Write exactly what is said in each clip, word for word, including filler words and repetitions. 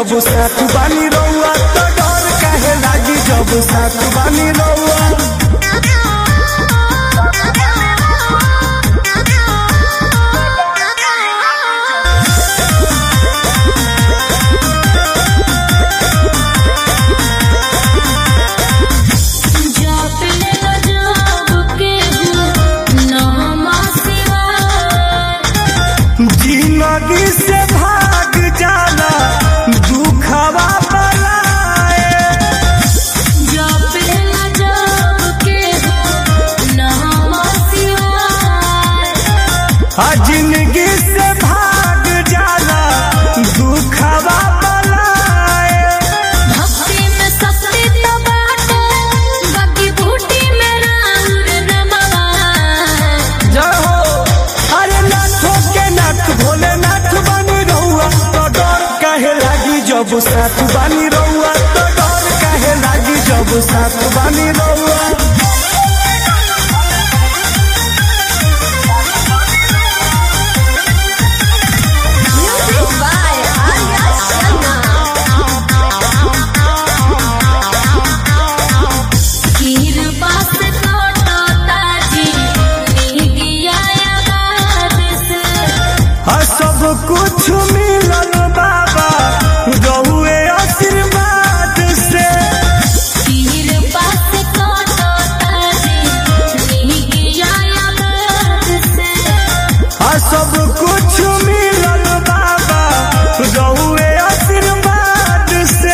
जब साथ बानी रउआ तो डर काहे लागी जब साथ बानी रउआ। जिंदगी से भाग जाला दुखवा बलाए, जब जब के नाम सिवाय। जिंदगी से भाग जाला दुखवा बलाए। भक्ति में शक्ति तो बाटे, बाकी बूटी में राउर नमवाए। जय हो अरे नाथों के नाथ भोलेनाथ बानी रउआ तो डर काहे लागी जब साथ बानी रउआ तो डर काहे लागी जब साथ बानी रउआ। सब कुछ मिलल बाबा रहुए आशीर्वाद से, सब कुछ मिलल बाबा रहुए आशीर्वाद से।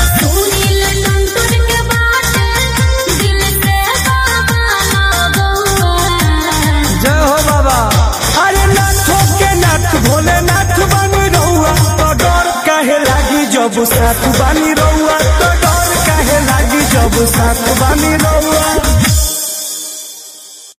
जय हो बाबा अरे नाथों के नाथ भोलेनाथ बानी रउआ तो डर काहे लागी जब साथ बानी रउआ तो डर काहे लागी जब साथ बानी रउआ।